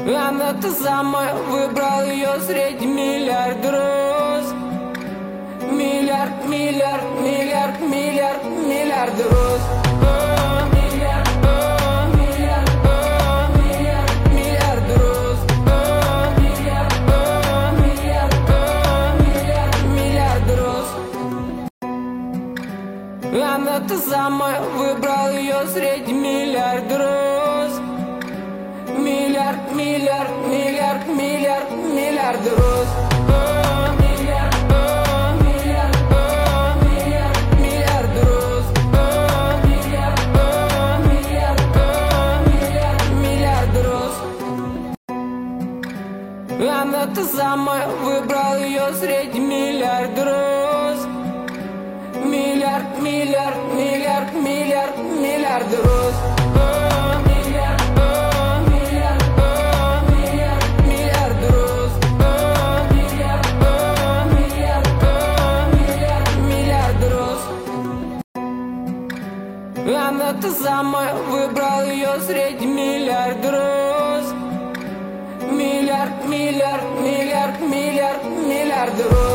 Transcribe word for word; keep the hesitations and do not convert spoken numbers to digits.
Она та самая, выбрал ее среди миллиардов. Миллиард, миллиард, миллиард, миллиард, миллиард роз. Миллиард, миллиард, миллиард, миллиард роз. Миллиард, миллиард, миллиард, миллиард роз. Она та самая, выбрал ее среди миллиардов. Миллиард, миллиард, миллиард, миллиард, миллиард роз. Миллиард, миллиард, миллиард, миллиард роз. Миллиард, миллиард, миллиард, миллиард роз. Она та самая, выбрал ее среди миллиардов. Миллиард, миллиард, миллиард, миллиард, миллиард роз. Она та самая, выбрал ее среди миллиардов.